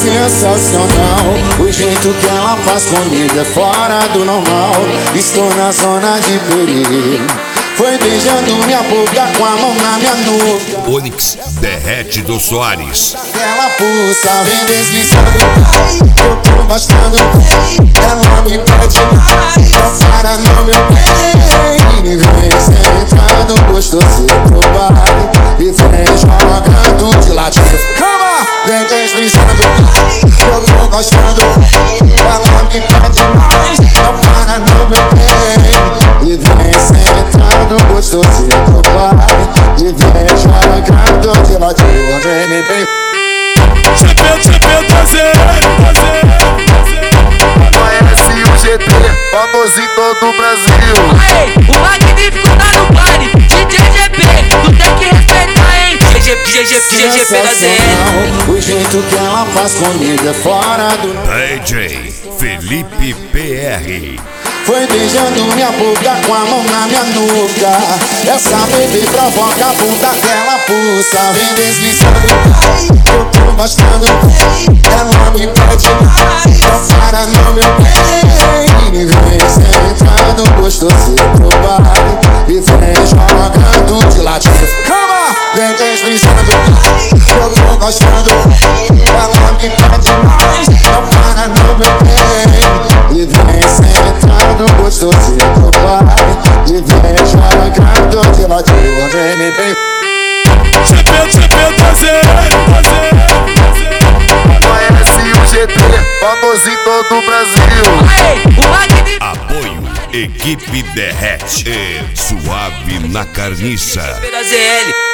sensacional. O jeito que ela faz comigo é fora do normal. Estou na zona de perigo. Foi beijando minha boca com a mão na minha nuca. Onyx derrete do Soares. Ela pulsa, vem deslizando. Eu tô gostando. Ela me pede mais. Para no meu bem. E vem sentando gostoso pro baile. E vem jogando de ladinho. Calma! Vem deslizando. Eu tô gostando. Ela me pede mais. Para no meu bem. E vem sentando gostoso pro baile. E vem jogando de ladinho. Vem me bem. Conhece o GP, famoso em todo o Brasil. Aê, o magnífico tá no baile. DJ GP, tu tem que respeitar, hein? GP da ZL. O jeito que ela faz comigo é fora do DJ Felipe PR. Foi beijando minha boca com a mão na minha nuca. Essa bebê provoca a bunda que ela pulsa. Vem deslizando, eu tô gostando. Ela me pede mais. Para no meu bem. E vem sentando gostoso pro baile. E vem jogando de ladinho. Calma! Vem deslizando, eu tô gostando. Ela me pede mais. Para no meu bem. E vem sentando gostoso pro baile. E vem jogando de ladinho. Vem me bem. Conhece o GP, famoso em todo o Brasil. Aê, o magnífico Apoio Equipe Derrete. Suave na carniça. da ZL.